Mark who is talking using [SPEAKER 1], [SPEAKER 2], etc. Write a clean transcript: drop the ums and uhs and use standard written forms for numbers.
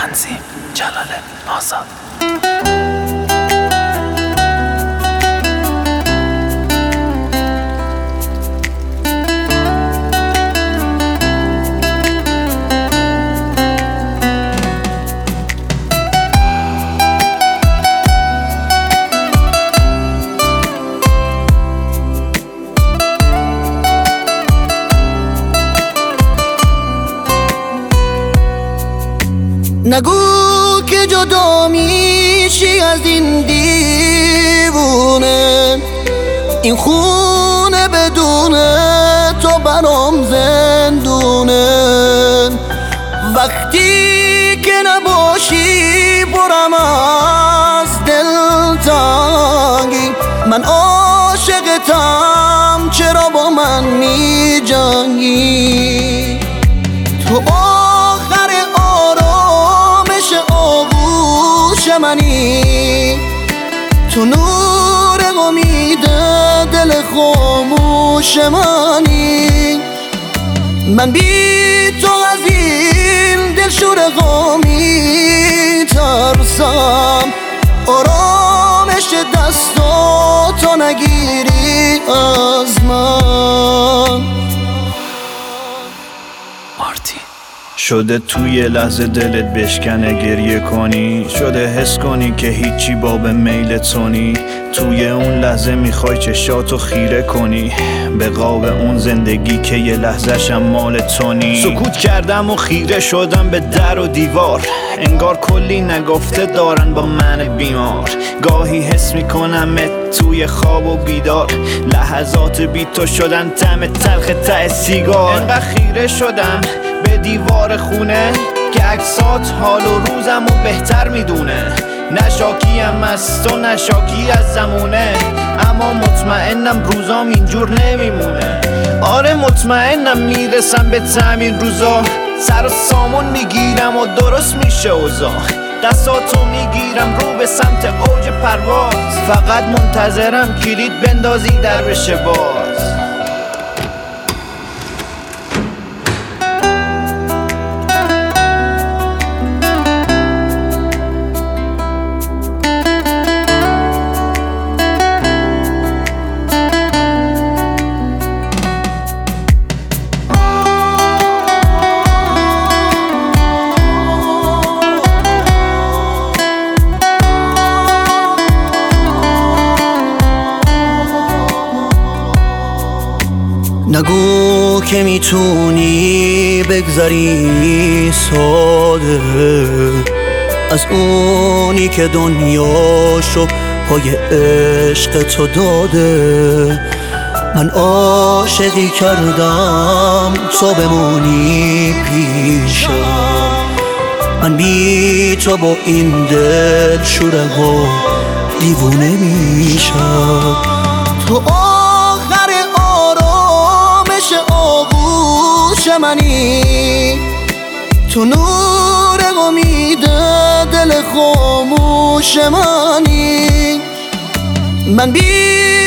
[SPEAKER 1] تنظیم جلال آزاد.
[SPEAKER 2] نگو که جدا میشی از این دیوونه، این خونه بدون تو برام زندونه. وقتی که نباشی برم از دلتنگی، من عاشقتم چرا با من می جنگی؟ تو آخر آرامش آغوش منی، تو نور امید دل خاموش منی. من بی تو از این دلشور غمی ترسم، آرامش دستاتو نگیری از من.
[SPEAKER 1] مارتین
[SPEAKER 3] شده توی لحظه دلت بشکنه گریه کنی، شده حس کنی که هیچی باب میل تونی. توی اون لحظه میخوای چشاتو خیره کنی به قاب اون زندگی که یه لحظه‌شم مال تونی. سکوت کردم و خیره شدم به در و دیوار، انگار کلی نگفته دارن با من بیمار. گاهی حس میکنم توی خواب و بیدار، لحظات بی تو شدن طعم تلخ ته سیگار. انقدر خیره شدم به دیوار خونه که عکسات حال و روزمو بهتر میدونه. نشاکیم از تو نشاکی از زمونه، اما مطمئنم روزام اینجور نمیمونه. آره مطمئنم میرسم به تعمیر روزا، سر و سامون میگیرم و درست میشه اوضاع. دستاتو میگیرم رو به سمت اوج پرواز، فقط منتظرم کلید بندازی در بشه باز.
[SPEAKER 2] نگو که میتونی بگذری ساده از اونی که دنیاشو پای عشق تو داده. من عاشقی کردم تو بمونی پیشم، من بی تو با این دل شوره ها دیوونه میشم. تو آغوش منی، تو نور امید دل خاموش منی. من بی